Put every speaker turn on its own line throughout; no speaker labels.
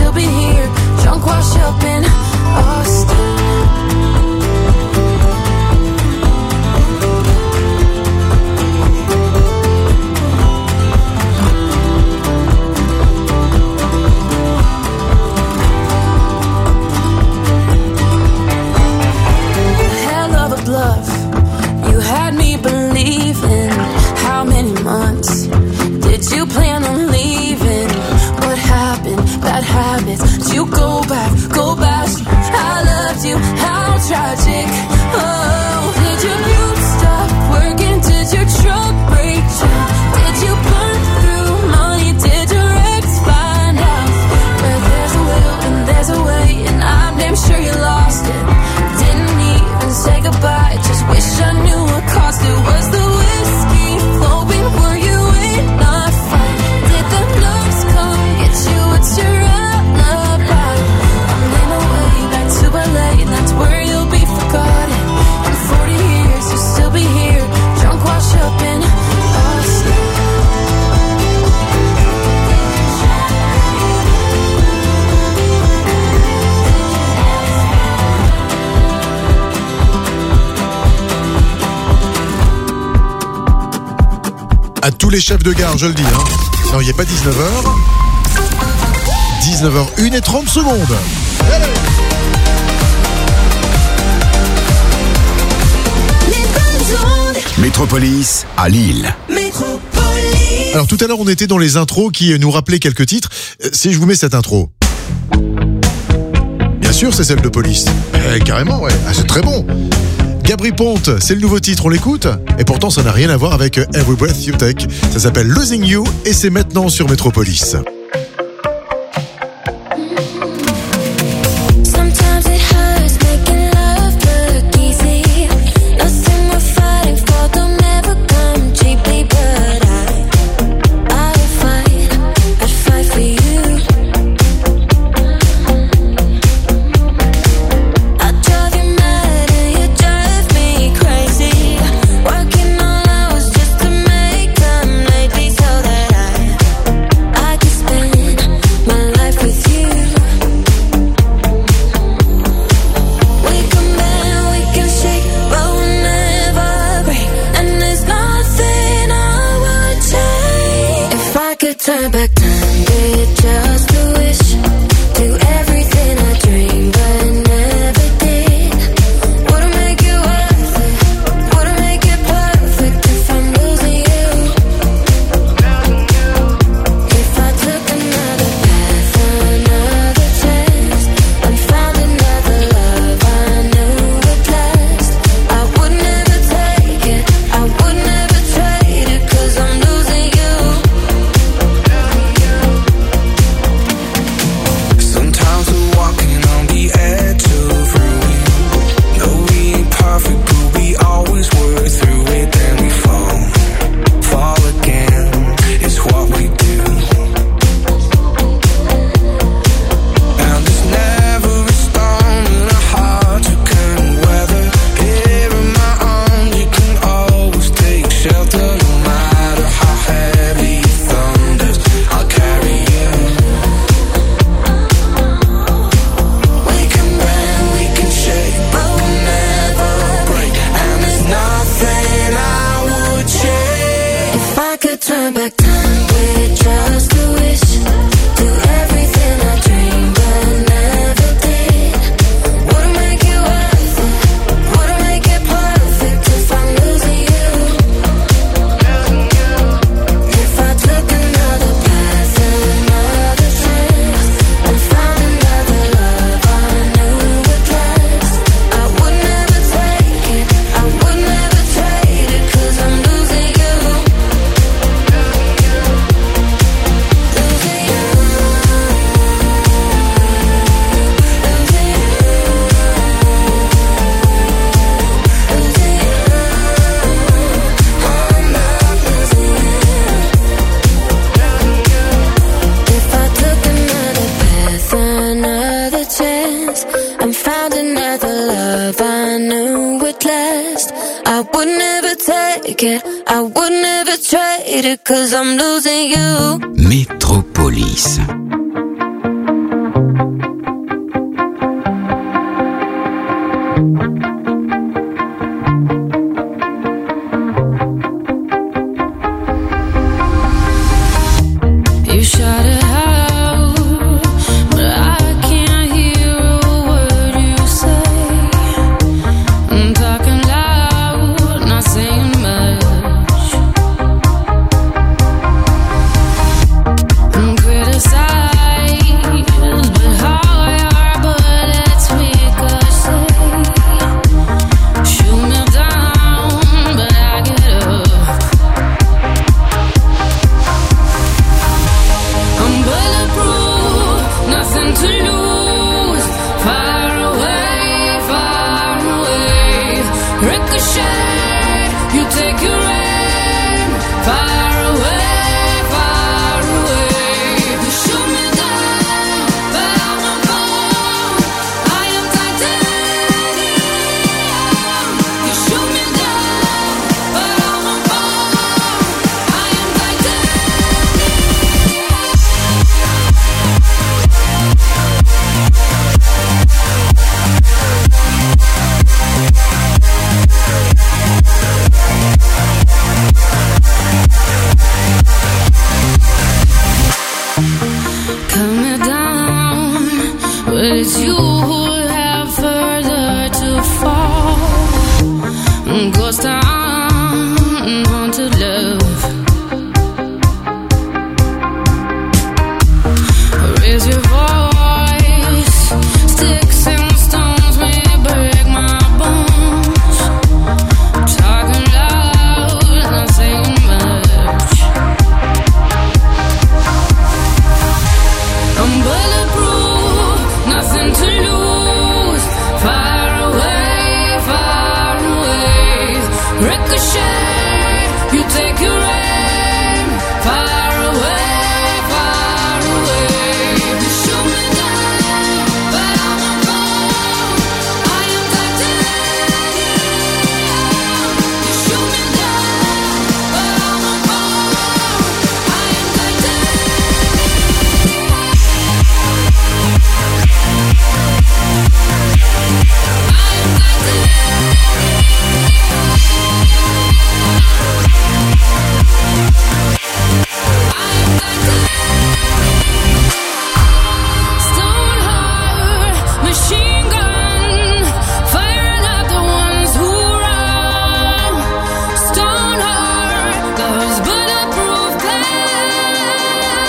still be here, drunk, washed up in Austin. Love, you had me believing. How many months did you plan on leaving? What happened? Bad habits. Did you go back? I loved you. How tragic. Oh, did your mute stop working? Did your truck break down? Did you burn through money? Did your ex find out? Where there's a will and there's a way, and I'm damn sure you lost it. Didn't even say goodbye. Just wish I knew what cost it. Was the whiskey flowing? Were you in a fight? Did the nerves come get you? What's your alibi? I'm on my way back to LA, and that's where you'll be forgotten. In 40 years, you'll still be here, drunk, washed up in Austin.
À tous les chefs de gare, je le dis. Non, il n'y a pas 19h. 19h01 et 30 secondes.
Métropolis à Lille.
Alors tout à l'heure, on était dans les intros qui nous rappelaient quelques titres. Si je vous mets cette intro. Bien sûr, c'est celle de Police. Carrément, ouais. Ah, c'est très bon. Gabri Ponte, c'est le nouveau titre, on l'écoute. Et pourtant, ça n'a rien à voir avec Every Breath You Take. Ça s'appelle Losing You et c'est maintenant sur Métropolis.
Turn back time, did just a wish. Do everything I dreamed but never did. Would've make it worth it, would've make it perfect if I'm losing you. If I took another path, another chance, and found another love I knew would last, I would never take it, I would never trade it, 'cause I'm losing you. Turn back time with just a wish. Do everything I dreamed but never did. Would've make it worth it, would've make it perfect if I'm losing you. If I took another path, another chance, and found another love I knew would last, I would never take it, I would never trade it, 'cause I'm losing you. And found another love I knew would last, I would never take it, I would never trade it, 'cause I'm losing you.
Métropolis.
take your aim far away, far away. You shoot me down, but I won't fall. I am titanium. You shoot me down, but I won't fall. I am coming down, but it's you who have further to fall. Ghost town, haunted love. Raise your voice, sticks and stones may break my bones. Talking loud, not saying much. I'm bulletproof, nothing to lose. Far away, far away. Ricochet, you take your aim. Far away, far away. You shoot me down, but I won't fall. I am titanium. You shoot me down, but I won't fall. I am Stone heart, machine gun, firing at the ones who run. Stone heart, those bulletproof glass.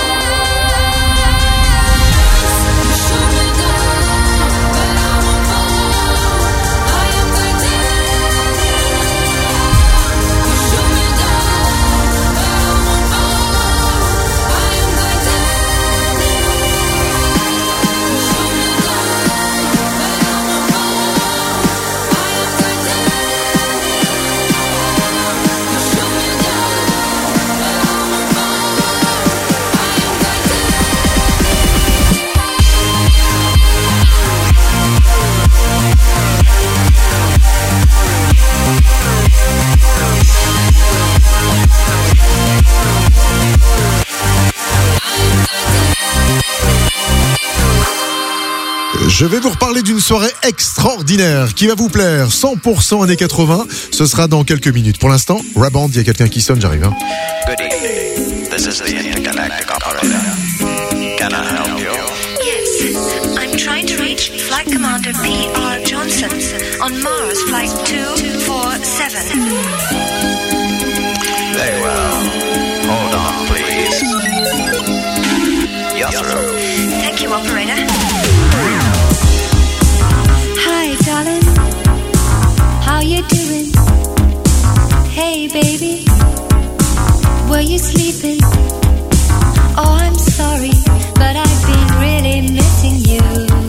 You shoot me down, but I won't fall. I am titanium. You shoot me down, but I won't fall. I am titanium. You shoot me down, but I won't fall. I am titanium. You shoot me down, but I won't fall. I am
Je vais vous reparler d'une soirée extraordinaire qui va vous plaire. 100% années 80. Ce sera dans quelques minutes. Pour l'instant, Raband, il y a quelqu'un qui sonne, j'arrive. Hein.
Good evening. This is the intergalactic operator. Can I help you?
Yes, I'm trying to reach Flight Commander P.R. Johnson on Mars Flight 247.
Very well. Hold on, please. You're through.
Thank you, operator. Hi, darling. How you doing? Hey, baby. Were you sleeping? Oh, I'm sorry, but I've been really missing you.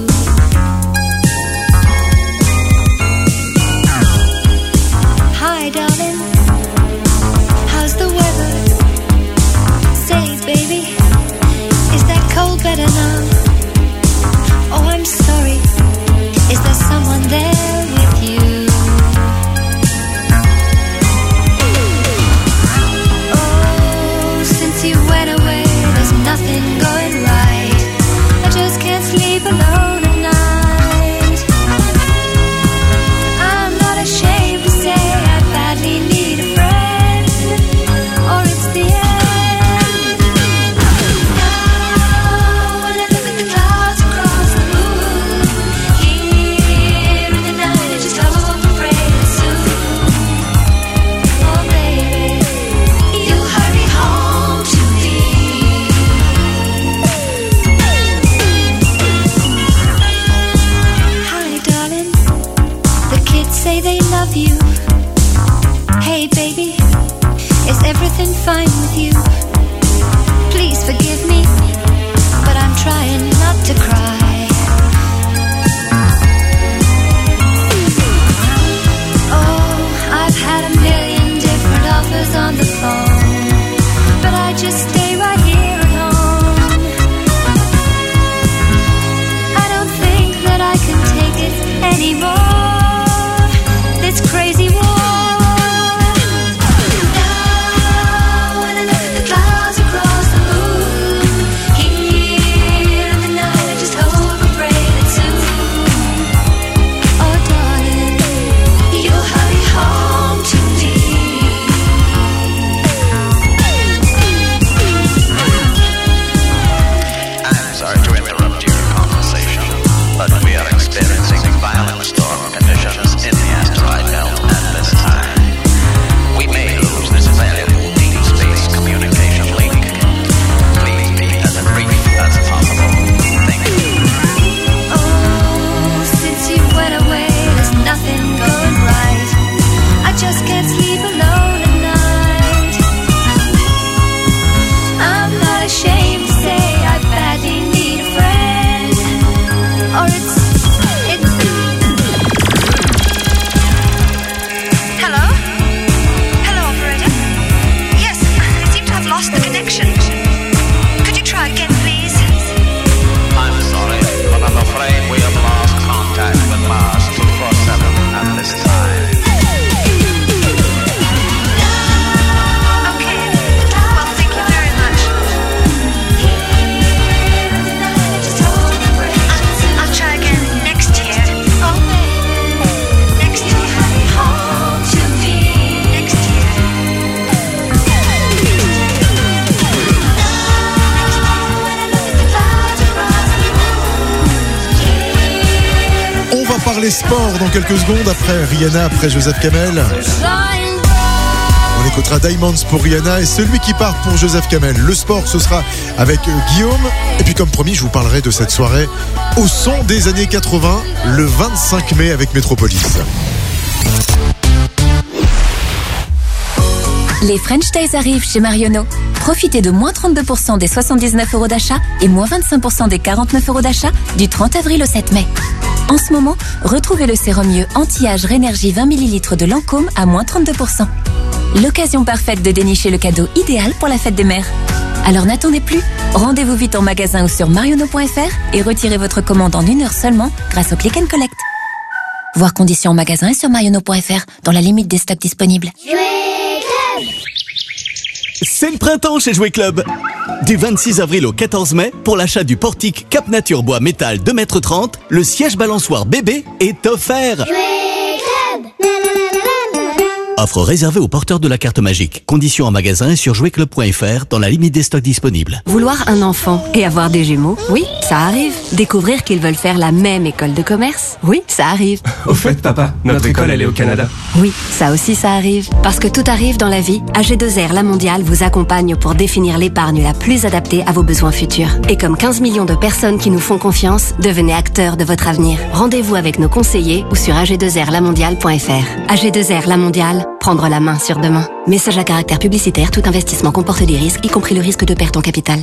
Hi, darling. How's the weather? Say, baby, is that cold better now? Oh, I'm sorry. Is there someone there with you? Oh, since you went away, there's nothing going right. I just can't sleep alone at night. I'm not ashamed to say I badly need a friend, or it's the end. Now when I look at the clouds across the moon, here in the night I just hope and pray that soon, oh baby, you'll hurry home to me. Hi, darling. The kids say they love you. Hey, baby, is everything fine with you? Please forgive me, but I'm trying not to cry. Oh, I've had a million different
parler sport dans quelques secondes après Rihanna, après Joseph Kamel. On écoutera Diamonds pour Rihanna et celui qui part pour Joseph Kamel. Le sport, ce sera avec Guillaume. Et puis comme promis, je vous parlerai de cette soirée au son des années 80, le 25 mai avec Métropolis.
Les French Days arrivent chez Marionneau. Profitez de moins 32% des 79 € d'achat et moins 25% des 49 € d'achat du 30 avril au 7 mai. En ce moment, retrouvez le sérum mieux anti-âge Rénergie 20 ml de Lancôme à moins 32%. L'occasion parfaite de dénicher le cadeau idéal pour la fête des mères. Alors n'attendez plus, rendez-vous vite en magasin ou sur marionneau.fr et retirez votre commande en 1 heure seulement grâce au Click and Collect. Voir conditions en magasin et sur marionneau.fr dans la limite des stocks disponibles.
C'est le printemps chez Jouet Club. Du 26 avril au 14 mai, pour l'achat du portique Cap Nature Bois Métal 2,30 m, le siège balançoire bébé est offert. Offre réservée aux porteurs de la carte magique. Conditions en magasin et sur jouetclub.fr dans la limite des stocks disponibles.
Vouloir un enfant et avoir des jumeaux, oui, ça arrive. Découvrir qu'ils veulent faire la même école de commerce, oui, ça arrive.
Au fait, papa, notre école, elle est au Canada.
Oui, ça aussi, ça arrive. Parce que tout arrive dans la vie, AG2R La Mondiale vous accompagne pour définir l'épargne la plus adaptée à vos besoins futurs. Et comme 15 millions de personnes qui nous font confiance, devenez acteurs de votre avenir. Rendez-vous avec nos conseillers ou sur ag2rlamondiale.fr. AG2R La Mondiale, prendre la main sur demain. Message à caractère publicitaire, tout investissement comporte des risques, y compris le risque de perte en capital.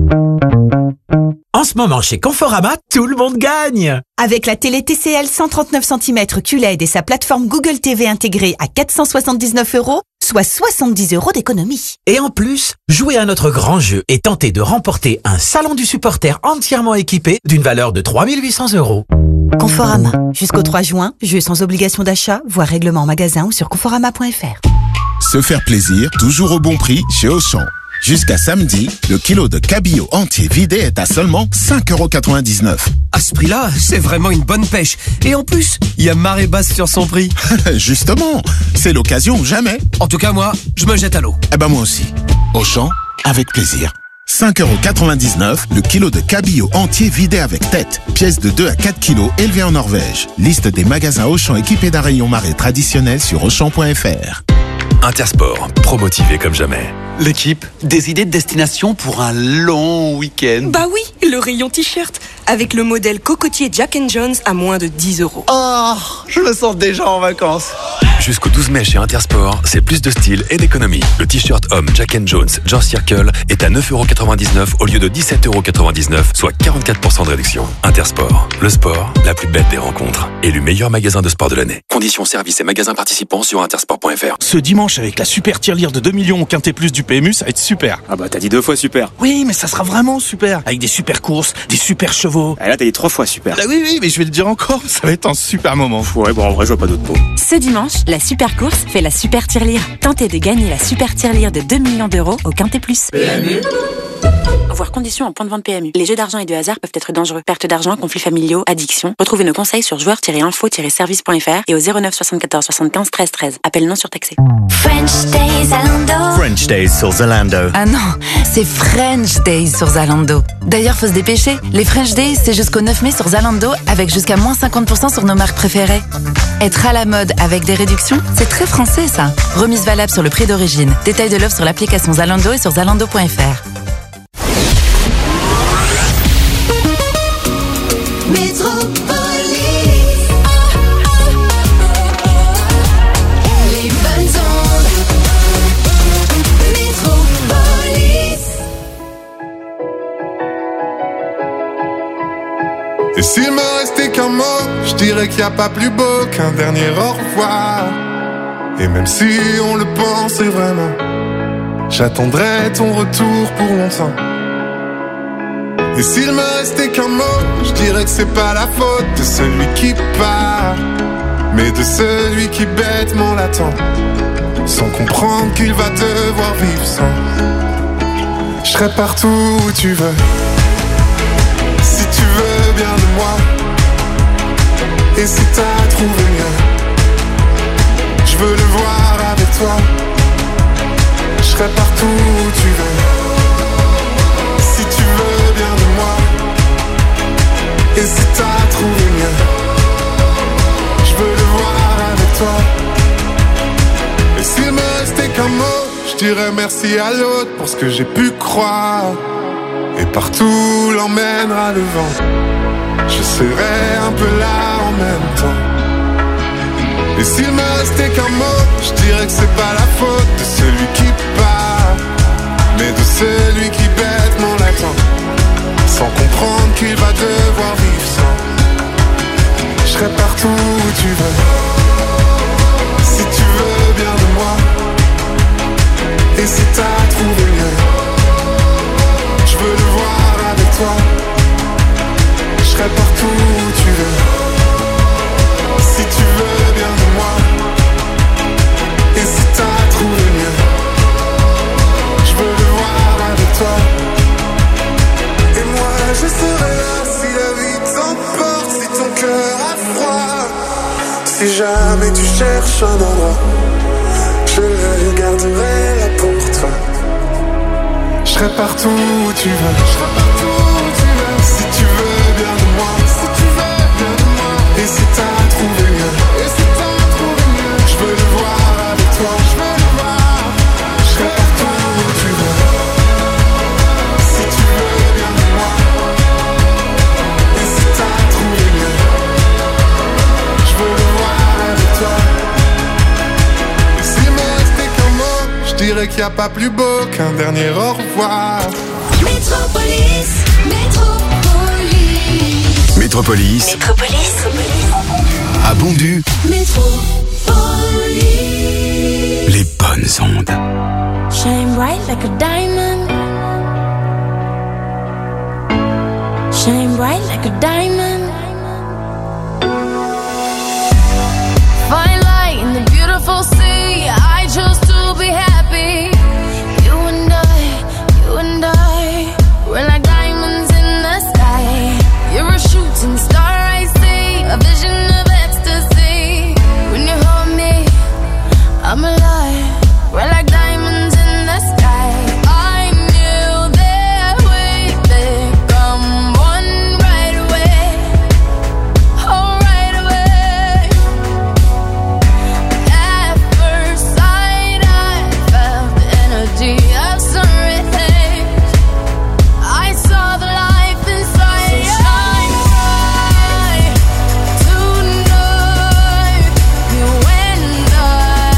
En ce moment, chez Conforama, tout le monde gagne! Avec la télé TCL 139 cm QLED et sa plateforme Google TV intégrée à 479 €, soit 70 € d'économie. Et en plus, jouez à notre grand jeu et tentez de remporter un salon du supporter entièrement équipé d'une valeur de 3 800 €. Conforama. Jusqu'au 3 juin, jeu sans obligation d'achat, voire règlement en magasin ou sur conforama.fr.
Se faire plaisir, toujours au bon prix chez Auchan. Jusqu'à samedi, le kilo de cabillaud entier vidé est à seulement 5,99 €.
À ce prix-là, c'est vraiment une bonne pêche. Et en plus, il y a marée basse sur son prix.
Justement, c'est l'occasion ou jamais.
En tout cas, moi, je me jette à l'eau.
Eh ben moi aussi. Auchan, avec plaisir. 5,99 € le kilo de cabillaud entier vidé avec tête. Pièce de 2 à 4 kilos élevée en Norvège. Liste des magasins Auchan équipés d'un rayon marée traditionnel sur Auchan.fr.
Intersport, promotivé comme jamais.
L'équipe, des idées de destination pour un long week-end.
Bah oui, le rayon t-shirt, avec le modèle cocotier Jack & Jones à moins de 10 €.
Oh, je me sens déjà en vacances.
Jusqu'au 12 mai chez Intersport, c'est plus de style et d'économie. Le t-shirt homme Jack & Jones George Circle est à 9,99 € au lieu de 17,99 €, soit 44% de réduction. Intersport, le sport, la plus belle des rencontres. Élu meilleur magasin de sport de l'année. Conditions, services et magasins participants sur intersport.fr.
Ce dimanche, avec la super tirelire de 2 millions au Quintet Plus du PMU, ça va être super.
Ah bah t'as dit 2 fois super.
Oui, mais ça sera vraiment super. Avec des super courses, des super chevaux.
Ah là t'as dit 3 fois super.
Ah oui, mais je vais le dire encore, ça va être un super moment.
Ouais, bon en vrai je vois pas d'autres mots.
Ce dimanche, la super course fait la super tirelire. Tentez de gagner la super tirelire de 2 millions € au Quintet Plus.
PMU.
Voir conditions en point de vente PMU. Les jeux d'argent et de hasard peuvent être dangereux. Perte d'argent, conflits familiaux, addiction. Retrouvez nos conseils sur joueurs-info-service.fr et au 09 74 75 13 13. Appel non surtaxé.
French Days Zalando.
French Days sur Zalando.
Ah non, c'est French Days sur Zalando. D'ailleurs, faut se dépêcher. Les French Days, c'est jusqu'au 9 mai sur Zalando avec jusqu'à moins 50% sur nos marques préférées. Être à la mode avec des réductions, c'est très français ça. Remise valable sur le prix d'origine. Détail de l'offre sur l'application Zalando et sur zalando.fr.
Et s'il me restait qu'un mot, je dirais qu'il n'y a pas plus beau qu'un dernier au revoir. Et même si on le pensait vraiment, j'attendrai ton retour pour longtemps. Et s'il me restait qu'un mot, je dirais que c'est pas la faute de celui qui part, mais de celui qui bêtement l'attend, sans comprendre qu'il va devoir vivre sans. Je serai partout où tu veux, si tu veux bien de moi. Et si t'as trouvé mieux, je veux le voir avec toi. Je serai partout où tu veux, si tu veux bien de moi. Et si t'as trouvé mieux, s'il me restait qu'un mot, je dirais merci à l'autre pour ce que j'ai pu croire. Et partout l'emmènera le vent, je serai un peu là en même temps. Et s'il me restait qu'un mot, je dirais que c'est pas la faute de celui qui part, mais de celui qui bêtement l'attend, sans comprendre qu'il va devoir vivre sans. Je serai partout où tu veux, si tu veux bien de moi. Et si t'as trouvé mieux, je veux le voir avec toi. Je serai partout où tu veux, si tu veux bien de moi. Et si t'as trouvé mieux, je veux le voir avec toi. Et moi je serai là si la vie t'emporte, si ton cœur a froid. Si jamais tu cherches un endroit, je le garderai là pour toi. Je serai partout où tu veux, si tu veux bien de moi, et si t'as trouvé mieux, je veux le voir avec toi. Je serai partout où tu veux, si tu veux bien de moi, et si t'as trouvé mieux, je veux le voir avec toi. Et s'il me restait qu'un mot, je dirais qu'il n'y a pas plus beau qu'un dernier au revoir.
Métropolis, Métropolis,
Métropolis.
Métropolis,
À Bondu.
Métropolis.
Les bonnes ondes.
Shine bright like a diamond. Shine bright like a diamond. Fine light in the beautiful sea. I chose to be happy. You and I, we're like diamonds in the sky. You're a shooting star, I see, a vision of ecstasy. When you hold me, I'm alive. We're like diamonds in the sky. I knew that we'd become one right away. Oh, right away. At first sight, I felt the energy of sun rays. I saw the life inside. So shine bright tonight. You and I,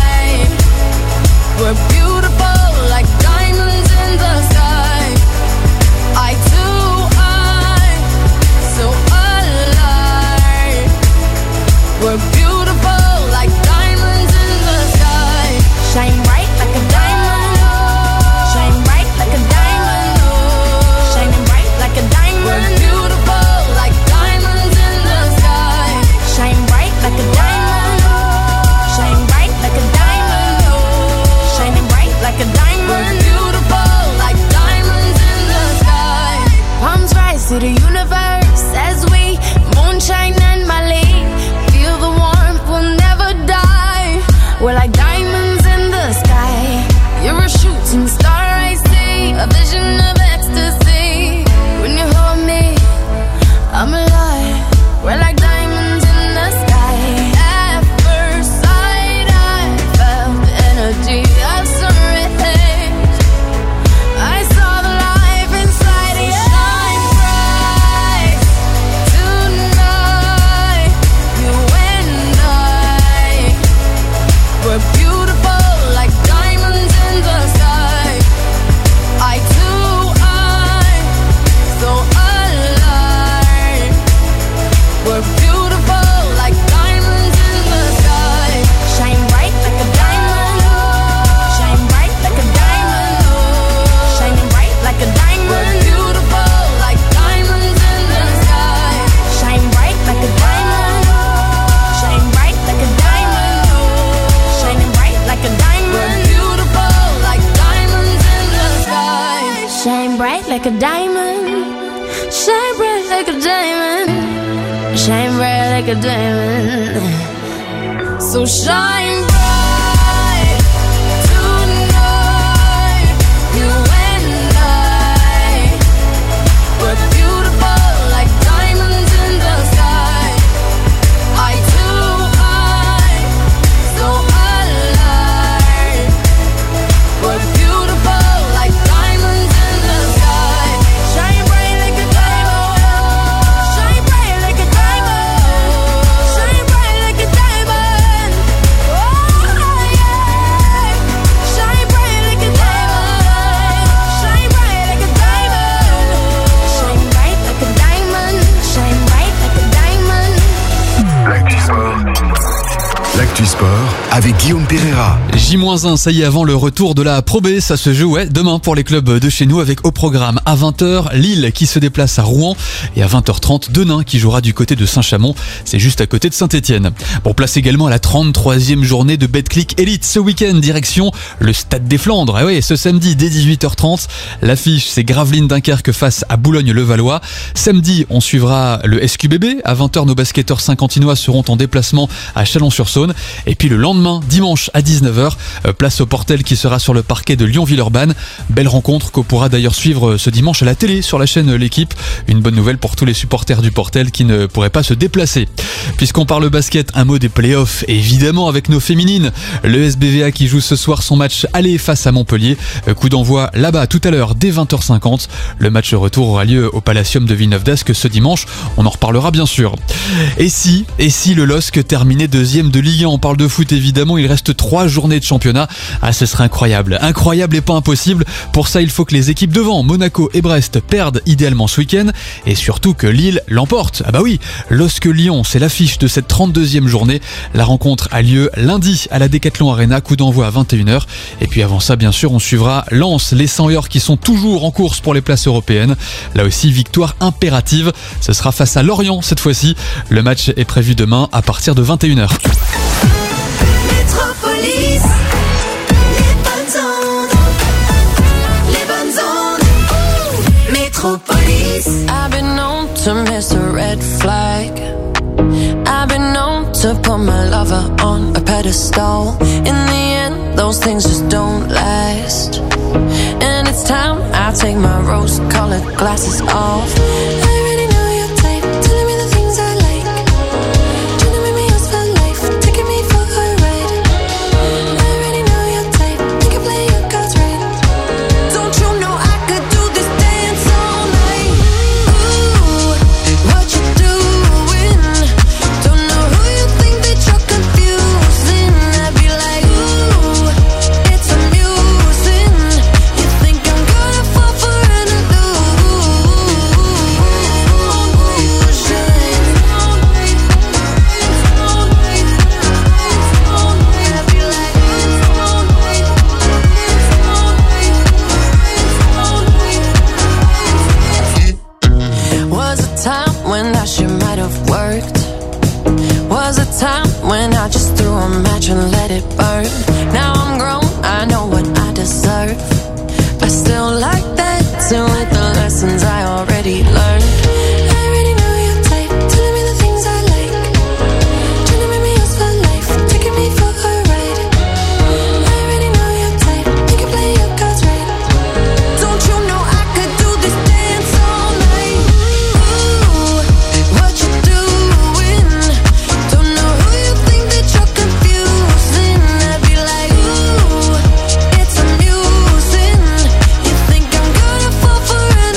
we're beautiful like diamonds in the sky. Eye to eye, so alive. We're beautiful like diamonds in the sky. Shine bright like a diamond. Shine bright like a diamond. Shining bright like a diamond. We're beautiful like diamonds in the sky. Shine bright like a diamond. Shine bright like a diamond. Shining bright like a diamond. We're beautiful like diamonds in the sky. Palms rise to the universe as we moonshine and Mali. Feel the warmth, we'll never die. We're like diamonds in the sky. You're a shooting star, I see, a vision of ecstasy. When you hold me, I'm alive. We're like diamonds in the sky. At first sight, I felt the energy of sun rays. I saw the life inside you. Shine bright tonight. You and I, we're beautiful like diamonds in the sky. Eye to eye, so alive. We're beautiful like diamonds in the sky. Shine bright like a diamond. Shine bright like a diamond. Shining bright like a diamond. We're beautiful like diamonds in the sky. Shine bright like a diamond. Shine bright like a diamond. Shining bright like a diamond. We're beautiful like diamonds in the sky. Shine bright like a diamond. Shine bright like a diamond. Shine bright like a diamond. So shine bright tonight. You and I, we're beautiful like diamonds in the sky. Eye to eye, so alive.
l'actu sport avec Guillaume Pereira.
J-1, ça y est, avant le retour de la Pro B, ça se joue demain pour les clubs de chez nous avec au programme à 20h Lille qui se déplace à Rouen et à 20h30 Denain qui jouera du côté de Saint-Chamond, c'est juste à côté de Saint-Etienne. Bon, place également à la 33e journée de Betclic Elite ce week-end, direction le Stade des Flandres. Ah oui, ce samedi dès 18h30, l'affiche c'est Gravelines Dunkerque face à Boulogne-le-Valois. Samedi, on suivra le SQBB. À 20h, nos basketteurs saint-quentinois seront en déplacement à Chalon-sur-Saône. Et puis le lendemain, dimanche à 19h, place au Portel qui sera sur le parquet de Lyon-Villeurbanne. Belle rencontre qu'on pourra d'ailleurs suivre ce dimanche à la télé sur la chaîne L'équipe. Une bonne nouvelle pour tous les supporters du Portel qui ne pourraient pas se déplacer. Puisqu'on parle basket, un mot des playoffs, et évidemment avec nos féminines. Le SBVA qui joue ce soir son match aller face à Montpellier. Coup d'envoi là-bas tout à l'heure dès 20h50. Le match retour aura lieu au Palacium de Villeneuve-d'Ascq ce dimanche. On en reparlera bien sûr. Et si le LOSC terminait deuxième de Ligue 1, on parle de foot évidemment, il reste 3 journées de championnat. Ah, ce serait incroyable. Incroyable et pas impossible. Pour ça, il faut que les équipes devant, Monaco et Brest, perdent idéalement ce week-end. Et surtout que Lille l'emporte. Ah bah oui, LOSC-Lyon, c'est l'affiche de cette 32e journée. La rencontre a lieu lundi à la Decathlon Arena, coup d'envoi à 21h. Et puis avant ça, bien sûr, on suivra Lens, les 100 York qui sont toujours en course pour les places européennes. Là aussi, victoire impérative. Ce sera face à Lorient cette fois-ci. Le match est prévu demain à partir de 21h.
I've been known to miss a red flag. I've been known to put my lover on a pedestal. In the end, those things just don't last. And it's time I take my rose-colored glasses off. I already know your type, telling me the things I like. Trying to make me yours for life, taking me for a ride. I already know your type, you can play your cards right. Don't you know I could do this dance all night? Ooh, what you doing? Don't know who you think that you're confusing. I'd be like, ooh, it's amusing. You think I'm gonna fall for an illusion? Was a time when that shit might have worked. Was a time when I just threw a match and let it burn. Now I'm grown, I know what I deserve. I still like that, dancing with the lessons I already learned. I already know your type, telling me the things I like. Trying to make me yours for life, taking me for a ride. I already know your type, you can play your cards right. Don't you know I could do this dance all night? Ooh, what you doing? Don't know who you think that you're confusing. I'd be like, ooh, it's amusing. You think I'm gonna fall for an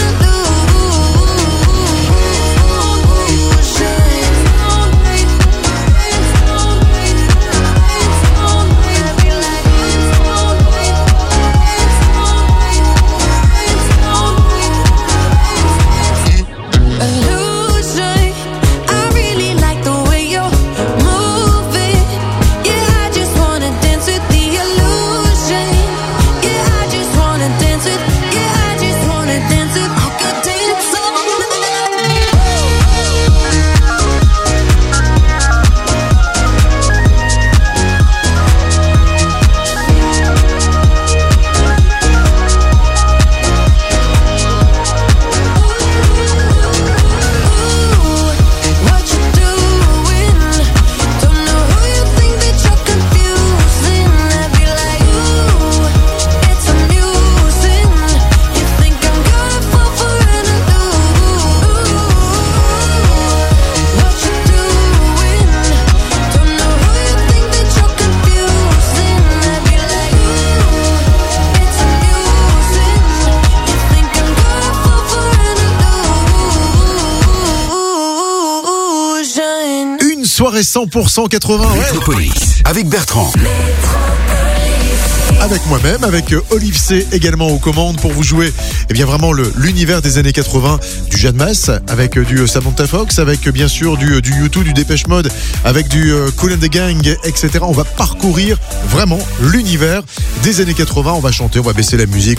illusion? I really like the way you're moving. Yeah, I just wanna dance with the illusion. Yeah, I just wanna dance with. Yeah, I just wanna dance with. I could dance all what you doing? Don't know who you think that you're confusing. I'd be like, ooh, it's amusing. You think I'm gonna fall for an illusion? What you doing? Don't know who you think that you're confusing. I'd be like, ooh, it's amusing. You think I'm gonna fall for an illusion?
Une soirée 100% 80. Ouais.
Métropolis avec Bertrand.
avec moi-même, avec Olive C également aux commandes pour vous jouer vraiment l'univers des années 80 du Jeanne Masse, avec du Samantha Fox, avec bien sûr du U2, du Dépêche Mode, avec du Kool and the Gang, etc. On va parcourir vraiment l'univers des années 80. On va chanter, on va baisser la musique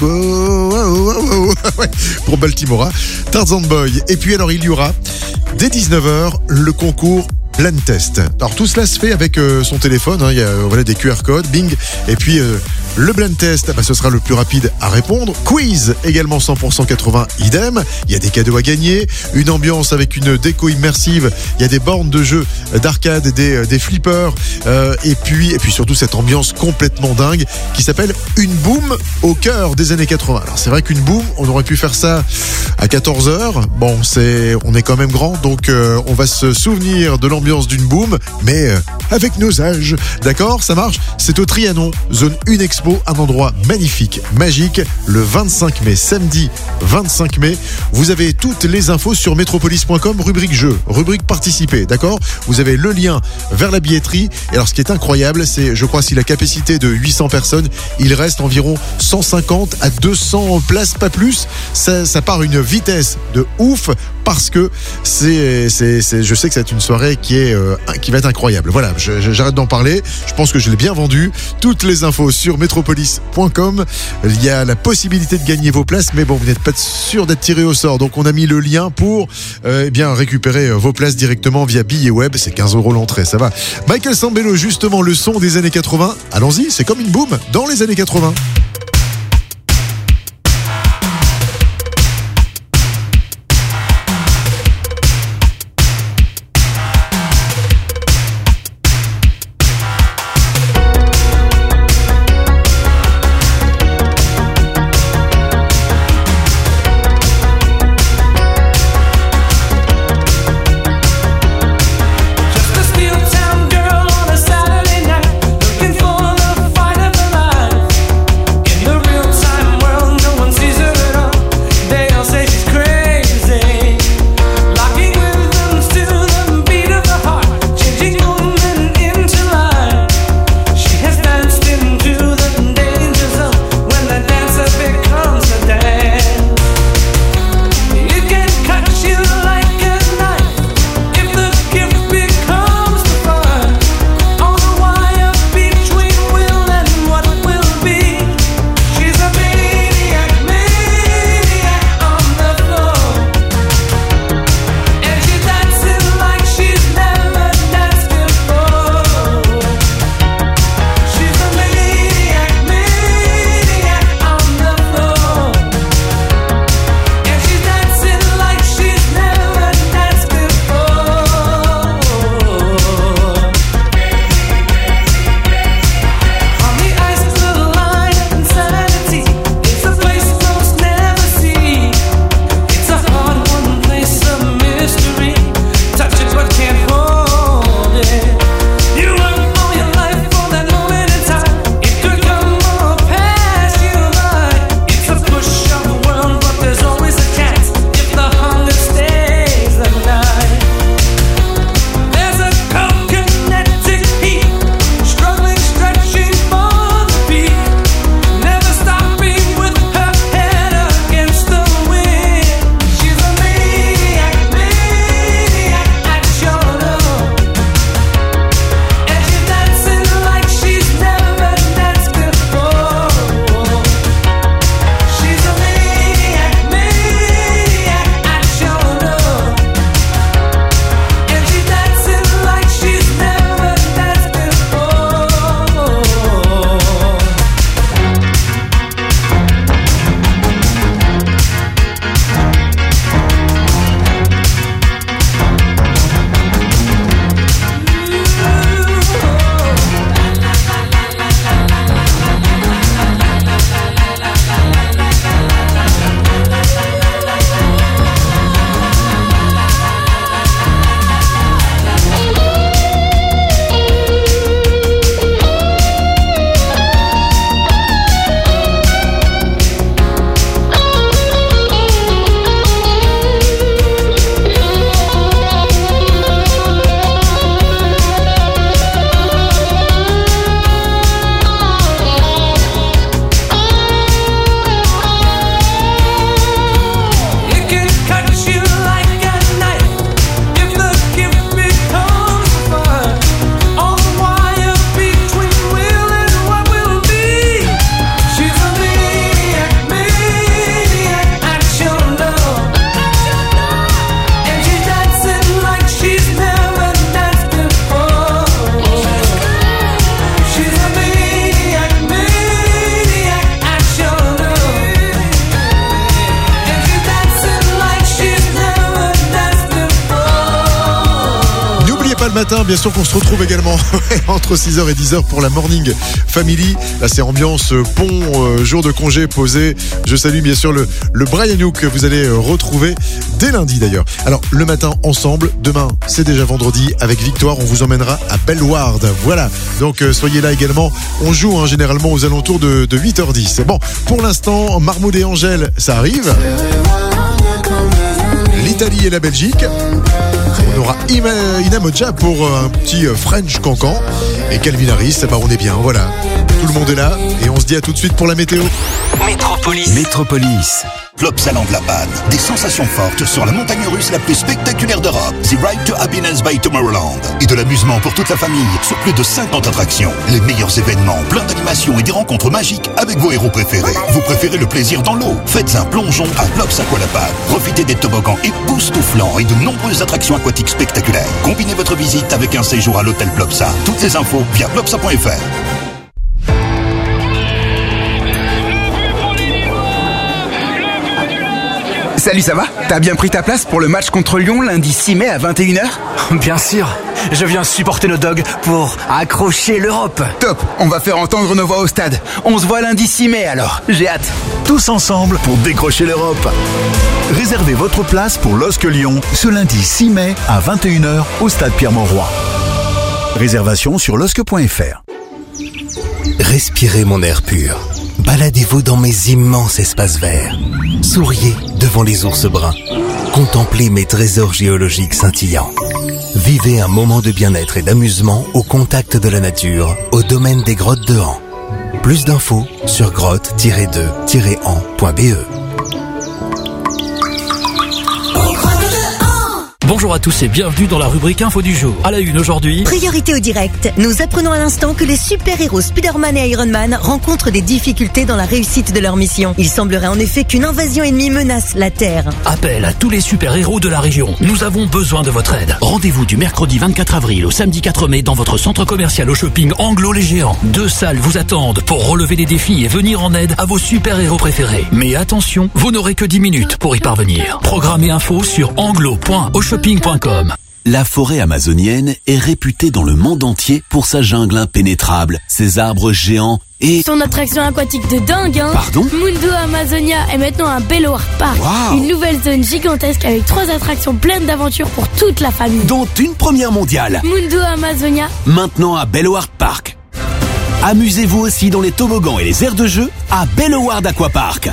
pour Baltimora, Tarzan Boy. Et puis alors il y aura dès 19h le concours Blind Test. Alors tout cela se fait avec son téléphone, il y a des QR codes, bing, et puis le Blind Test, ce sera le plus rapide à répondre. Quiz également 100% 80, idem. Il y a des cadeaux à gagner, une ambiance avec une déco immersive, il y a des bornes de jeux d'arcade, des flippers, et puis surtout cette ambiance complètement dingue qui s'appelle une boom au cœur des années 80. Alors c'est vrai qu'une boom, on aurait pu faire ça à 14h. Bon, on est quand même grand, donc on va se souvenir de l'ambiance d'une boom, mais avec nos âges. D'accord, ça marche. C'est au Trianon, zone Unexpo, un endroit magnifique, magique, le 25 mai, samedi 25 mai. Vous avez toutes les infos sur metropolis.com, rubrique jeux, rubrique participer, d'accord? Vous avez le lien vers la billetterie. Et alors ce qui est incroyable, c'est, je crois, si la capacité de 800 personnes, il reste environ 150 à 200 places, pas plus. Ça part une vitesse de ouf, parce que je sais que c'est une soirée qui va être incroyable. Voilà, j'arrête d'en parler. Je pense que je l'ai bien vendu. Toutes les infos sur metropolis.com. Il y a la possibilité de gagner vos places, mais bon, vous n'êtes pas sûr d'être tiré au sort. Donc on a mis le lien pour récupérer vos places directement via billet web. C'est 15 € l'entrée, ça va. Michael Sambello, justement, le son des années 80. Allons-y, c'est comme une boom dans les années 80.
Girl on a Saturday night, looking for the fight of a life.
pas le matin, bien sûr qu'on se retrouve également entre 6h et 10h pour la Morning Family. Là, c'est ambiance pont, jour de congé posé. Je salue bien sûr le Brian Youk que vous allez retrouver dès lundi d'ailleurs. Alors, le matin ensemble, demain, c'est déjà vendredi. Avec Victoire, on vous emmènera à Bellward. Voilà, donc soyez là également. On joue généralement aux alentours de 8h10. Bon, pour l'instant, Marmoud et Angèle, ça arrive. L'Italie et la Belgique. On aura Ina Modja pour un petit French cancan. Et Calvin Harris, on est bien, voilà. Tout le monde est là et on se dit à tout de suite pour la météo.
Métropolis. Plopsaland La Panne. Des sensations fortes sur la montagne russe la plus spectaculaire d'Europe. The Ride to Happiness by Tomorrowland. Et de l'amusement pour toute la famille sur plus de 50 attractions. Les meilleurs événements, plein d'animations et des rencontres magiques avec vos héros préférés. Vous préférez le plaisir dans l'eau? Faites un plongeon à Plops Aqua La Panne. Profitez des toboggans époustouflants et de nombreuses attractions aquatiques spectaculaires. Combinez votre visite avec un séjour à l'hôtel Plopsa. Toutes les infos via plopsa.fr.
Salut, ça va? T'as bien pris ta place pour le match contre Lyon lundi 6 mai à 21h?
Bien sûr, je viens supporter nos dogs pour accrocher l'Europe.
Top, on va faire entendre nos voix au stade. On se voit lundi 6 mai alors, j'ai hâte.
Tous ensemble pour décrocher l'Europe. Réservez votre place pour LOSC Lyon ce lundi 6 mai à 21h au stade Pierre-Mauroy. Réservation sur losc.fr.
Respirez mon air pur. Baladez-vous dans mes immenses espaces verts. Souriez devant les ours bruns. Contemplez mes trésors géologiques scintillants. Vivez un moment de bien-être et d'amusement au contact de la nature, au domaine des grottes de Han. Plus d'infos sur grotte-de-han.be.
Bonjour à tous et bienvenue dans la rubrique Info du jour. À la une aujourd'hui.
Priorité au direct. Nous apprenons à l'instant que les super-héros Spider-Man et Iron Man rencontrent des difficultés dans la réussite de leur mission. Il semblerait en effet qu'une invasion ennemie menace la Terre.
Appel à tous les super-héros de la région. Nous avons besoin de votre aide. Rendez-vous du mercredi 24 avril au samedi 4 mai dans votre centre commercial au shopping Anglo les Géants. 2 salles vous attendent pour relever les défis et venir en aide à vos super-héros préférés. Mais attention, vous n'aurez que 10 minutes pour y parvenir. Programme et infos sur anglo.ausshopping.com.
La forêt amazonienne est réputée dans le monde entier pour sa jungle impénétrable, ses arbres géants et...
Son attraction aquatique de dingue, hein.
Pardon?
Mundo Amazonia est maintenant un Bellward Park.
Wow.
Une nouvelle zone gigantesque avec 3 attractions pleines d'aventures pour toute la famille.
Dont une première mondiale.
Mundo Amazonia.
Maintenant à Bellward Park. Amusez-vous aussi dans les toboggans et les aires de jeu à Bellward Aquapark.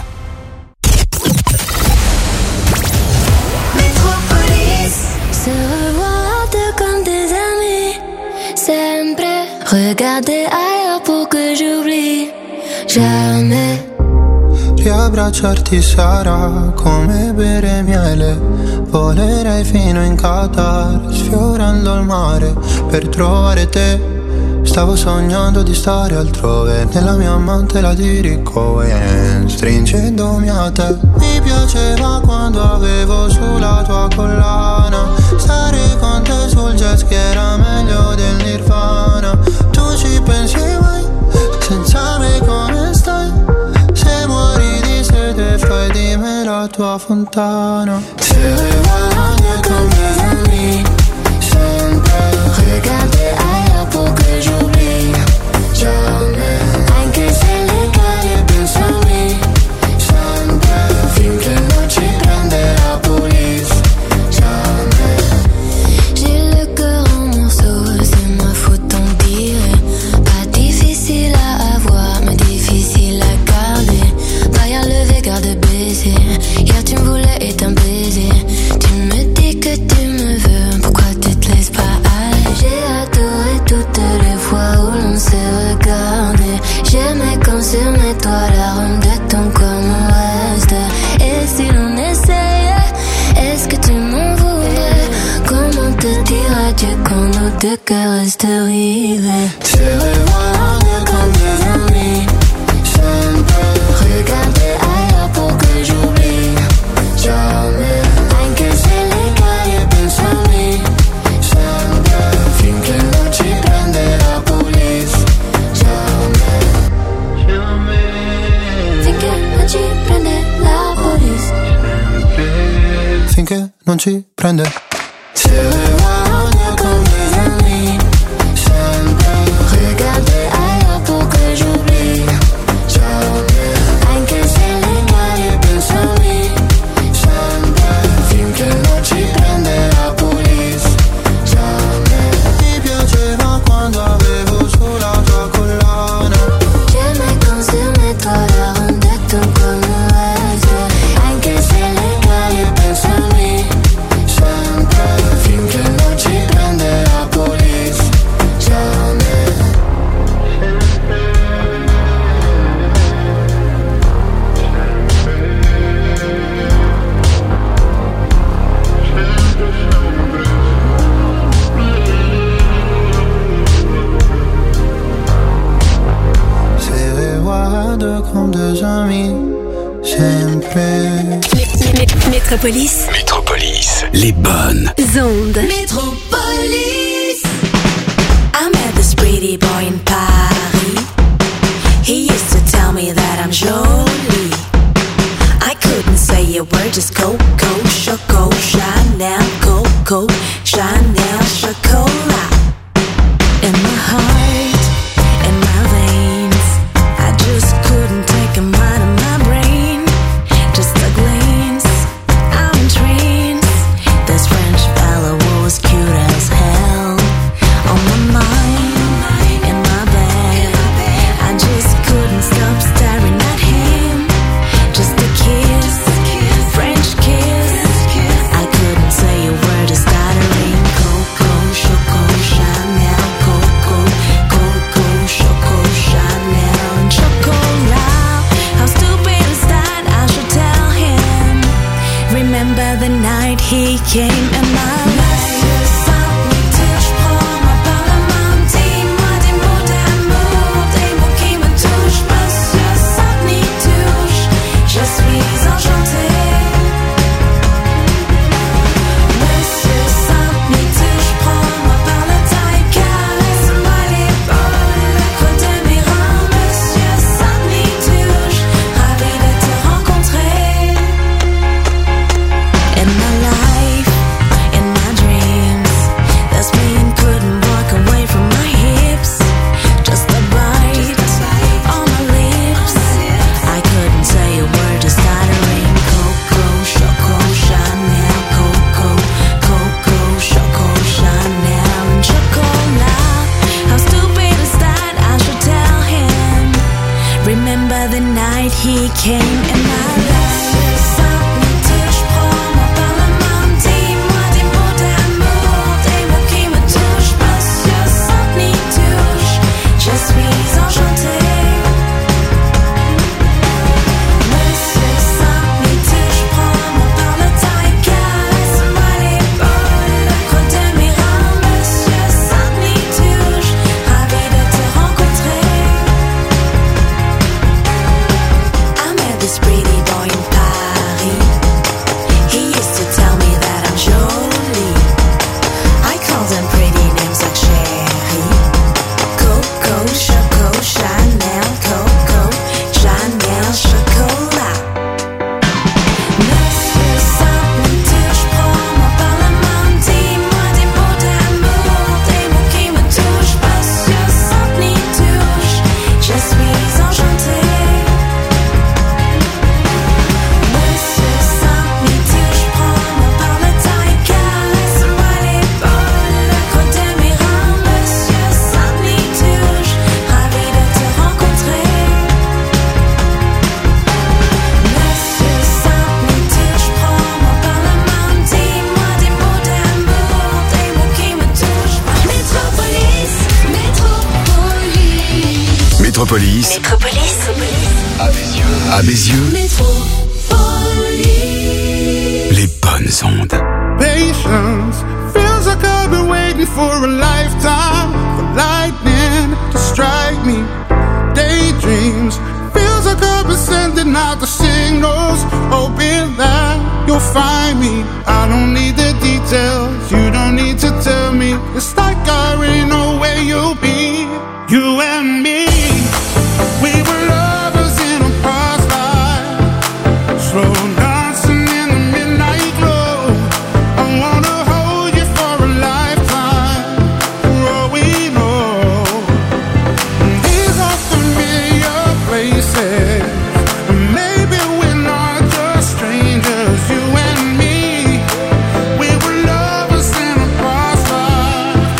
Se revoir deux comme des amis, sempre. Regardez ailleurs pour que j'oublie jamais.
Riabbracciarti sarà come bere miele. Volerei fino in Qatar, sfiorando il mare per trovare te. Stavo sognando di stare altrove, nella mia mantela di Rick-Owens, stringendomi a te. Mi piaceva quando avevo sulla tua collana, stare con te sul jet ski era meglio del Nirvana. Tu ci pensi mai, senza me come stai? Se muori di sete fai di me la tua fontana. Se regarde comme des amis, sempre.
Regardez ailleurs pour que j'oublie jamais. Anche se le cade pensami sempre. Finché non ci prende la police jamais. J'ai le cœur en morceaux, c'est ma faute tant pire. Pas difficile à avoir, mais difficile à garder. Derrière le regard de baiser, hier tu me voulais et un baiser. Tu me dis que tu me veux, pourquoi tu te laisses pas aller? J'ai adoré toutes les fois où l'on s'est regardé. J'aimais quand sur mes toits l'arôme de ton corps me reste. Et si l'on essayait, est-ce que tu m'en voudrais? Comment te dire adieu quand nos deux cœurs restent rivés? Se regarder comme des amis, sempre. Regarder ailleurs pour que j'oublie jamais. Anche se le cade pensami sempre. Finché non ci prende la police jamais. Finché non ci prende la police.
Finché non ci prende.
Se regarder comme des
comme deux amis, sempre.
Métropolis.
Métropolis. Les bonnes
ondes.
Metropolis. I met this pretty boy in Paris. He used to tell me that I'm jolie. I couldn't say a word, just Coco, Choco, Chanel, Coco, Chanel, Chocolat. In my heart, in my veins, I just couldn't take him out of my brain. Just a glance, I'm in trance. This French fella was cute as hell. On my mind, in my bed, I just couldn't stop staring at him. Just a kiss, French kiss. I couldn't say a word, just stuttering. Coco, Choco, Chanel, Coco, Coco, Choco, Chanel, and Chocolat. How stupid is that? I should tell him. Remember the night he came in my life. Je suis enchantée. Monsieur Saint-Nitouche, prends-moi par la taille, caresse-moi l'épaule, le creux de mes reins. Monsieur Saint-Nitouche, ravi de te rencontrer. In my life, in my dreams, this man couldn't walk away from my hips. Just a bite on my lips. I couldn't say a word, just stuttering. Coco, Choco, Chanel, Coco, Coco, Choco, Chanel, and Chocolat. How stupid is that? I should tell him. Remember the night he came in my life. Saint-Nitouche, prends-moi par la main, dis-moi des mots d'amour, des mots qui me touchent. Monsieur Saint-Nitouche, je suis enchantée. Monsieur Saint-Nitouche, prends-moi par la taille, caresse-moi l'épaule, le creux de mes reins. Monsieur Saint-Nitouche, ravi de te rencontrer. I met this pretty boy in Paris. He used to tell me that I'm jolie. I called him pretty names like Chérie, Coco, Choco, Chanel, Coco, Chanel, Chocolat. Monsieur Saint-Nitouche, prends-moi par la main, dis-moi des mots d'amour, des mots qui me touchent. Monsieur Saint-Nitouche, je suis enchantée. Monsieur Saint-Nitouche, prends-moi par la taille, caresse-moi l'épaule, le creux de mes reins. Monsieur Saint-Nitouche, ravi de te rencontrer. Monsieur Saint-Nitouche, prends-moi par la main, dis-moi des mots d'amour, des mots qui me touchent. Métropolis, Métropolis,
Métropolis.
Métropolis.
À Bézieux. Les bonnes ondes.
Patience feels like I've been waiting for a lifetime for lightning to strike me. Daydreams feels like I've been sending out the signals, hoping that you'll find me. I don't need the details, you don't need to tell me. It's like I already know where you'll be. You and me, we were lovers in a past life, slow dancing in the midnight glow. I wanna hold you for a lifetime, for all we know. These are familiar places, maybe we're not just strangers. You and me, we were lovers in a past life.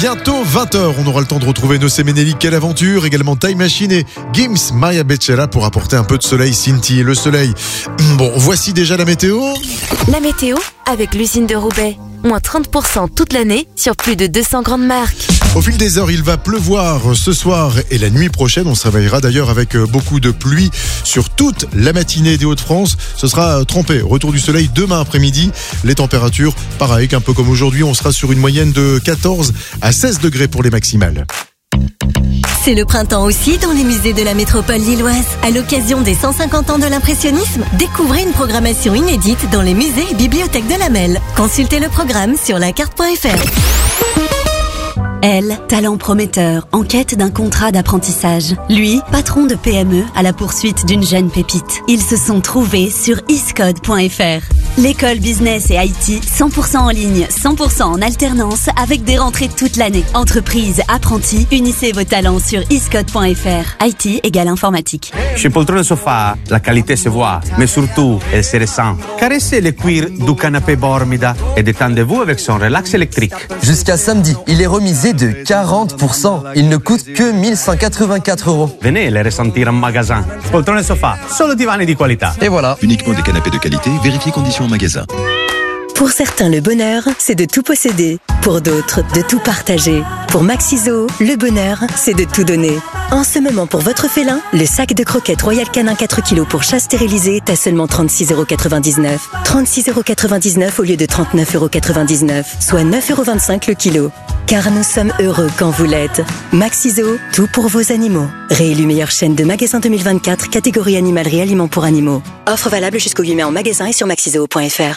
Bientôt 20h, on aura le temps de retrouver Nosé Menelik, quelle aventure, également Time Machine et Gims Maya Becerra pour apporter un peu de soleil, Cinti, le soleil. Bon, voici déjà la météo.
La météo avec l'usine de Roubaix. Moins 30% toute l'année sur plus de 200 grandes marques.
Au fil des heures, il va pleuvoir ce soir et la nuit prochaine. On se réveillera d'ailleurs avec beaucoup de pluie sur toute la matinée des Hauts-de-France. Ce sera trempé. Retour du soleil demain après-midi. Les températures, pareil, un peu comme aujourd'hui, on sera sur une moyenne de 14 à 16 degrés pour les maximales.
C'est le printemps aussi dans les musées de la métropole lilloise. À l'occasion des 150 ans de l'impressionnisme, découvrez une programmation inédite dans les musées et bibliothèques de la Melle. Consultez le programme sur lacarte.fr.
Elle, talent prometteur, en quête d'un contrat d'apprentissage. Lui, patron de PME à la poursuite d'une jeune pépite. Ils se sont trouvés sur iscode.fr. L'école business et IT, 100% en ligne, 100% en alternance, avec des rentrées toute l'année. Entreprise, apprentis, unissez vos talents sur iscode.fr. IT égale informatique.
Chez Poltrone Sofa, la qualité se voit, mais surtout, elle se ressent. Caressez le cuir du canapé Bormida et détendez-vous avec son relax électrique.
Jusqu'à samedi, il est remisé de 40%. Il ne coûte que 1184 €.
Venez les ressentir en magasin. Poltrone Sofa, solo divani di qualità.
Et voilà.
Uniquement des canapés de qualité, vérifiez conditions en magasin.
Pour certains, le bonheur, c'est de tout posséder. Pour d'autres, de tout partager. Pour Maxiso, le bonheur, c'est de tout donner. En ce moment, pour votre félin, le sac de croquettes Royal Canin 4 kg pour chat stérilisé est à seulement 36,99 €. 36,99 € au lieu de 39,99 €, soit 9,25 € le kilo. Car nous sommes heureux quand vous l'êtes. Maxiso, tout pour vos animaux. Réélu meilleure chaîne de magasins 2024, catégorie animalerie aliments pour animaux. Offre valable jusqu'au 8 mai en magasin et sur maxiso.fr.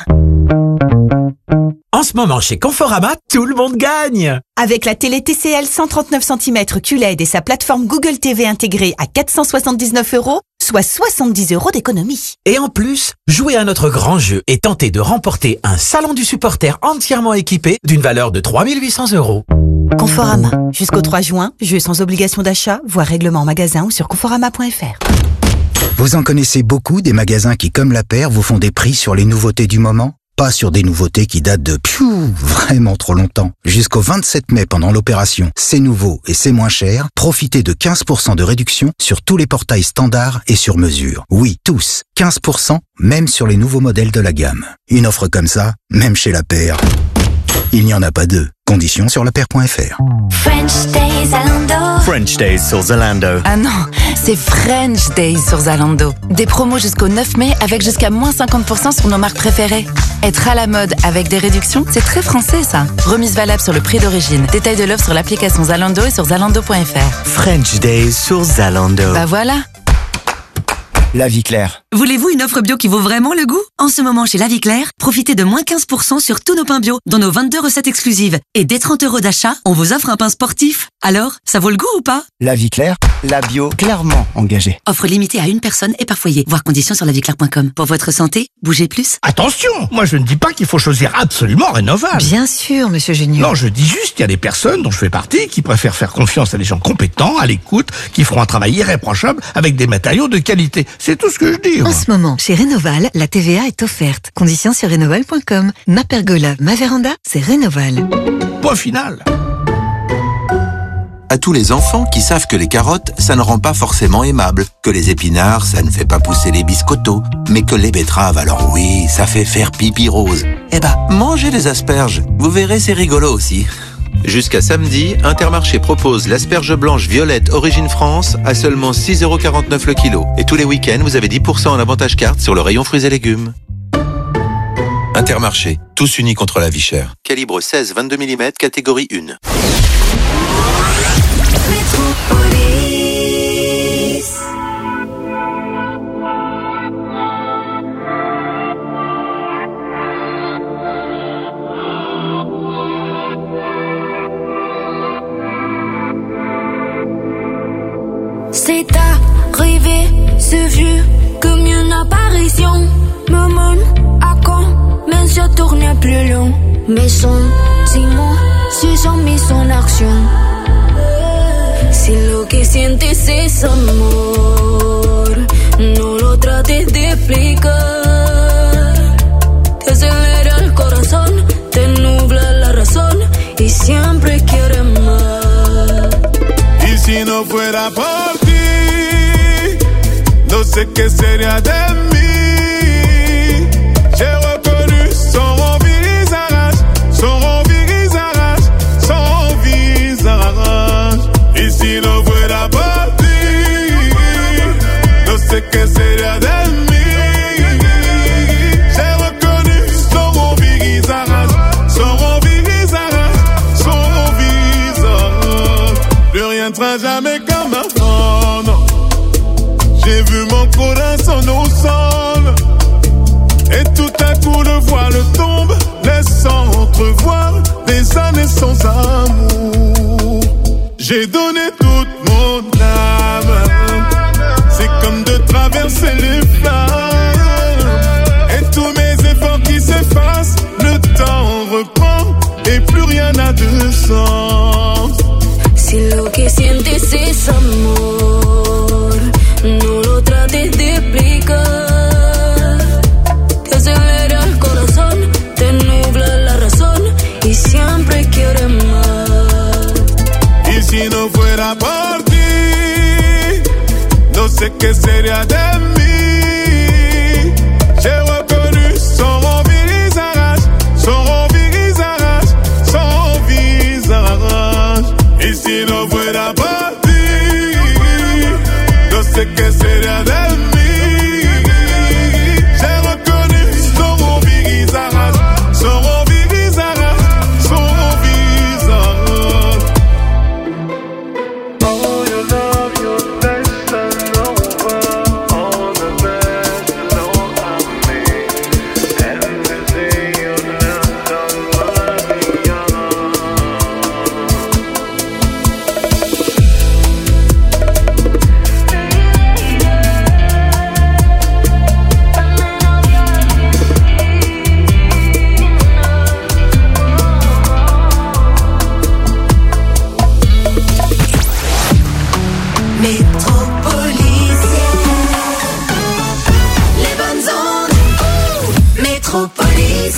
En ce moment, chez Conforama, tout le monde gagne! Avec la télé TCL 139 cm QLED et sa plateforme Google TV intégrée à 479 €, soit 70 € d'économie. Et en plus, jouez à notre grand jeu et tentez de remporter un salon du supporter entièrement équipé d'une valeur de 3 800 €. Conforama. Jusqu'au 3 juin, jeu sans obligation d'achat, voire règlement en magasin ou sur conforama.fr.
Vous en connaissez beaucoup des magasins qui, comme la paire, vous font des prix sur les nouveautés du moment? Pas sur des nouveautés qui datent de vraiment trop longtemps. Jusqu'au 27 mai pendant l'opération C'est nouveau et c'est moins cher, profitez de 15% de réduction sur tous les portails standards et sur mesure. Oui, tous. 15%, même sur les nouveaux modèles de la gamme. Une offre comme ça, même chez la paire, il n'y en a pas deux. Conditions sur lapaire.fr.
French Days Zalando.
French Days sur Zalando.
Ah non, c'est French Days sur Zalando. Des promos jusqu'au 9 mai avec jusqu'à moins 50% sur nos marques préférées. Être à la mode avec des réductions, c'est très français ça. Remise valable sur le prix d'origine. Détail de l'offre sur l'application Zalando et sur zalando.fr.
French Days sur Zalando.
Bah voilà.
La Vie Claire.
Voulez-vous une offre bio qui vaut vraiment le goût? En ce moment, chez La Vie Claire, profitez de moins 15% sur tous nos pains bio, dans nos 22 recettes exclusives. Et dès 30 € d'achat, on vous offre un pain sportif. Alors, ça vaut le goût ou pas?
La Vie Claire, la bio clairement engagée.
Offre limitée à une personne et par foyer. Voir conditions sur laviclaire.com. Pour votre santé, bougez plus.
Attention, moi je ne dis pas qu'il faut choisir absolument Rénoval.
Bien sûr, monsieur Junior.
Non, je dis juste qu'il y a des personnes dont je fais partie qui préfèrent faire confiance à des gens compétents, à l'écoute, qui feront un travail irréprochable avec des matériaux de qualité. C'est tout ce que je dis.
En ce moment, chez Rénoval, la TVA est offerte. Conditions sur rénoval.com. Ma pergola, ma véranda, c'est Rénoval.
Point final.
À tous les enfants qui savent que les carottes, ça ne rend pas forcément aimable, que les épinards, ça ne fait pas pousser les biscottos, mais que les betteraves, alors oui, ça fait faire pipi rose. Eh ben, mangez les asperges, vous verrez, c'est rigolo aussi. Jusqu'à samedi, Intermarché propose l'asperge blanche violette Origine France à seulement 6,49 € le kilo. Et tous les week-ends, vous avez 10% en avantage carte sur le rayon fruits et légumes. Intermarché, tous unis contre la vie chère. Calibre 16-22 mm, catégorie 1.
C'est arrivé, c'est vu comme une apparition. Me mène à quand, mais je tourne plus long. Mes sentiments se sont mis en action. Si lo que sientes es amor, no lo trates de explicar. Te acelera el corazón, te nubla la razón y siempre quieres más.
si no fuera por ti, no sé qué sería de mí. J'ai reconnu son visage, son visage, son visage. Y si no fuera por ti, no sé qué sería de mí. J'ai reconnu son visage, son visage, son visage. Plus rien ne sera jamais comme avant, non. J'ai vu mon corazon au sol, et tout à coup le voile tombe, laissant entrevoir des années sans amour. J'ai donné toute mon âme, c'est comme de traverser les flammes, et tous mes efforts qui s'effacent, le temps reprend, et plus rien n'a de sens.
Si lo que sientes es amor, no lo trates de explicar. Te acelera el corazón, te nubla la razón y siempre quieres más.
Y si no fuera por ti, no sé qué sería de mí. J'ai reconnu son visage, son visage, son visage. Y si no fuera por ti, no sé qué sería de mí. J'ai reconnu son visage, son visage, son visage. Oh, your love, your best and over, all the best and all of me. And they say you're not done loving young.
Les bonnes ondes, Métropolis.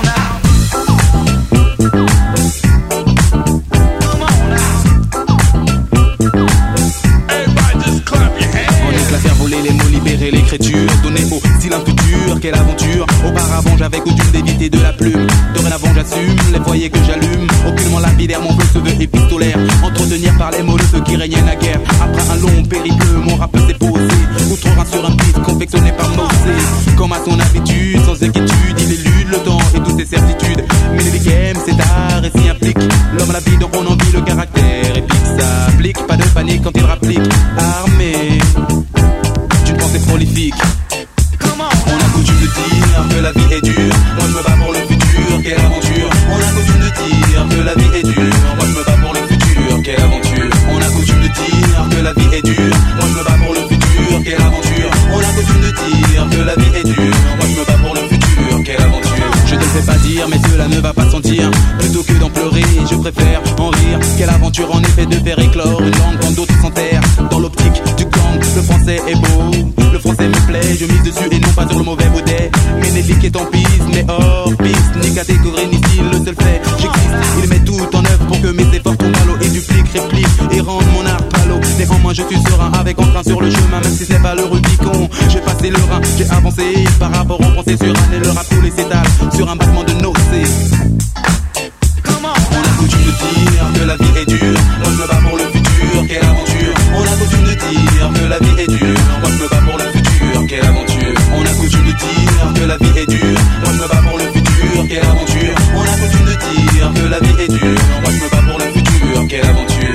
On laisse la faire voler les mots, libérer l'écriture, donner au style un futur, quelle aventure. Auparavant j'avais coutume d'éviter de la plume, dorénavant j'assume les foyers que j'allume. Aucunement lapidaire, mon feu se veut épistolaire, entretenir par les mots le feu qui régnait naguère. Après un long périple, mon rap s'est posé, outre-Rhin sur un beat confectionné par Mosé. Comme à son habitude, sans inquiétude, il élude le temps et toutes ses certitudes. Mais les games, c'est art et s'y implique l'homme à la vie, donc on en vit le caractère épique. Ça applique, pas de panique quand il rapplique, armé d'une pensée prolifique. On a coutume de dire que la vie est dure, moi je me bats pour le futur, quelle aventure. On a coutume de dire que la vie est dure, moi je me bats pour le futur, quelle aventure. On a coutume de dire que la vie est dure, moi je me bats pour le futur, quelle aventure. On a coutume de dire que la vie est dure, moi je me bats pour le futur, quelle aventure. Je ne sais pas dire, mais cela ne va pas sentir. Plutôt que d'en pleurer, je préfère en rire. Quelle aventure en effet de faire éclore une langue quand d'autres s'enterrent. Dans l'optique du gang, le français est beau, le français me plaît. Je mise dessus et non pas sur le mauvais baudet. Ménélique est en piste, mais hors piste. Ni catégorie ni style, le seul fait, j'existe. Il met tout en œuvre pour que mes efforts tombent à l'eau et duplique, réplique et rende mon art palo. Néanmoins je suis serein avec entrain sur le chemin, même si c'est pas le Rubicon. J'ai passé le Rhin, j'ai avancé par rapport aux pensées sur un et le rap coulé s'étale sur un battement de nocées. On a coutume de dire que la vie est dure, moi je me bats pour le futur, quelle aventure. On a coutume de dire que la vie est dure, moi je me bats pour le futur, quelle aventure. On a coutume de dire que la vie est dure, moi je me bats pour le futur, quelle aventure. On a coutume de dire que la vie est dure, moi je me bats pour le futur, quelle aventure.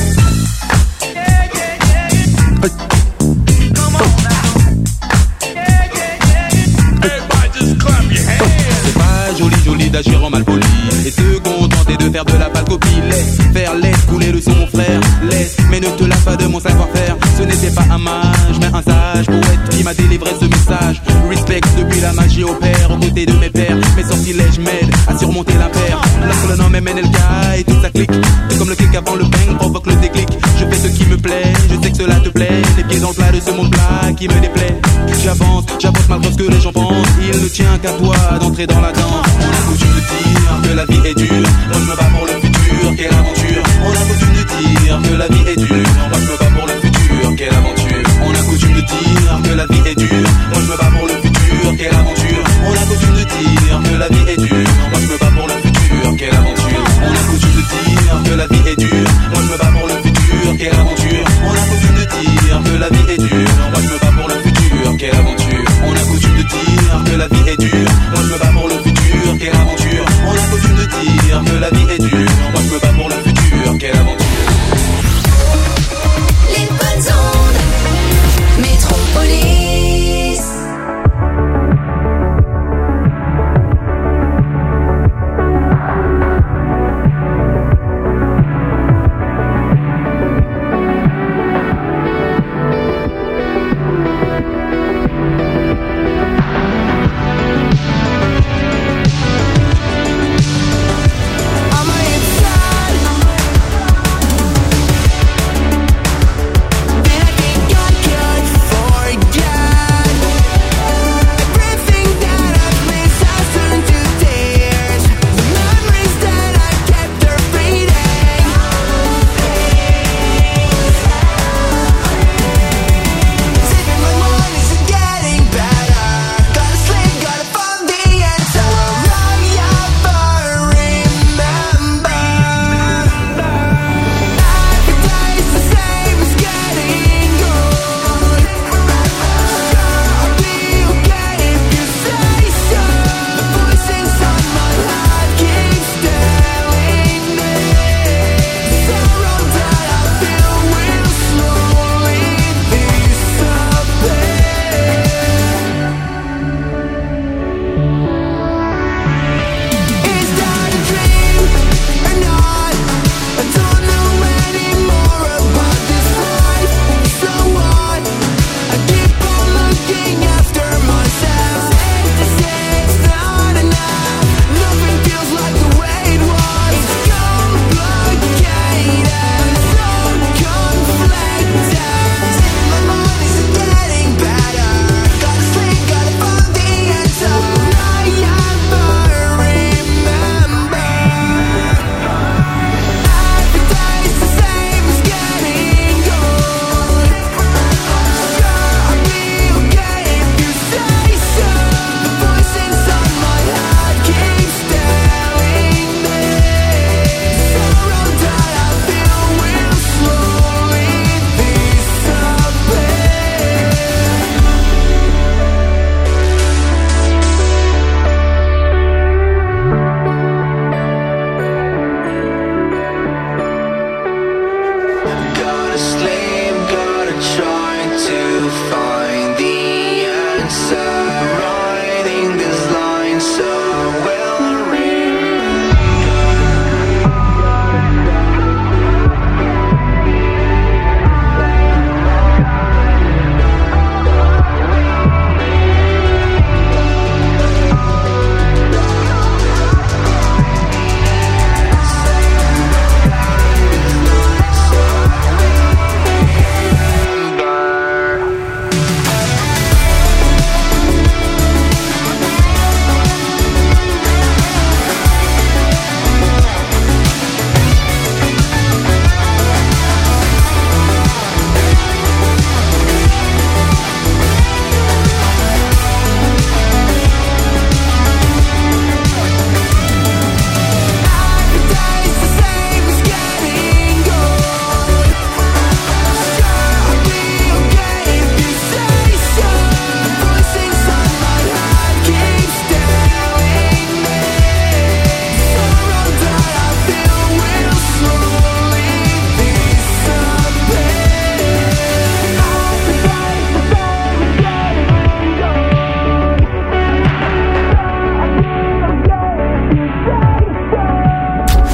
C'est pas joli joli d'agir en mal poli et se contenter de faire de la pâle copie. Laisse couler le son mon frère, laisse, mais ne te lave pas de mon savoir-faire. Ce n'était pas un mage mais un sage poète qui m'a délivré ce message. Respect depuis la magie opère aux côtés de mes pères. Mes sortilèges m'aident à surmonter l'impair. Lorsque le nom est MNLK et toute sa clique, tout comme le clic avant le bang provoque le déclic. Je fais ce qui me plaît, je sais que cela te plaît. Les pieds dans le plat de ce monde plat qui me déplaît. J'avance malgré ce que les gens pensent. Il ne tient qu'à toi d'entrer dans la danse. On a coutume de dire que la vie est dure.